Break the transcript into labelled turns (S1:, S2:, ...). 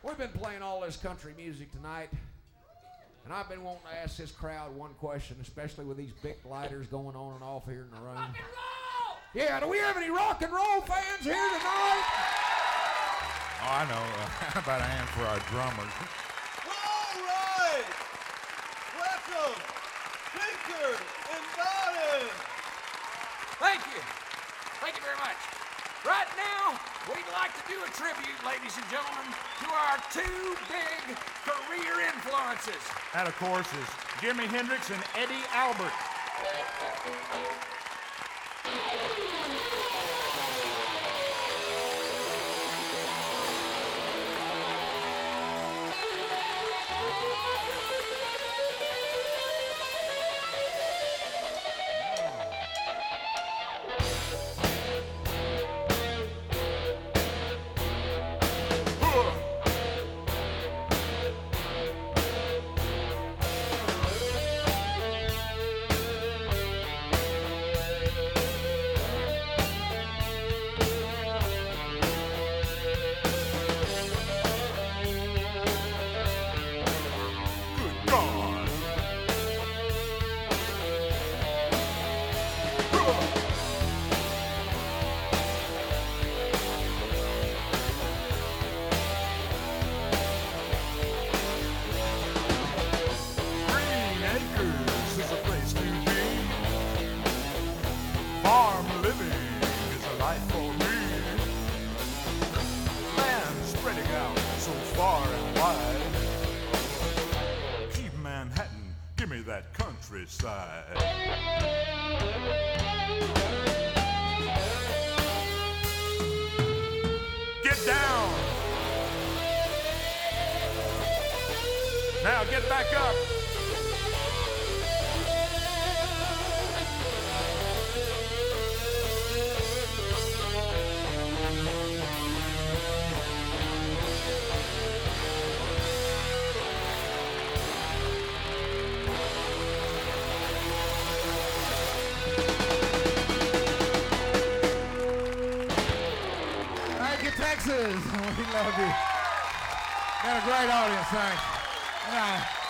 S1: We've been playing all this country music tonight, and I've been wanting to ask this crowd one question, especially with these big lighters going on and off here in the room.
S2: Rock and roll!
S1: Yeah, do we have any rock and roll fans here tonight?
S3: Oh, I know. How about a hand for our drummers?
S4: All right! Welcome, Tinker and Donnan!
S2: Thank you. Thank you very much. Right now, we'd like to do a tribute, ladies and gentlemen, to our two big career influences.
S3: That, of course, is Jimi Hendrix and Eddie Albert. Farm living is a life for me. Land spreading out so far and wide. Keep Manhattan, give me that countryside. Get down. Now get back up.
S5: Thank you, Texas. We love you. Got a great audience, thanks. Yeah.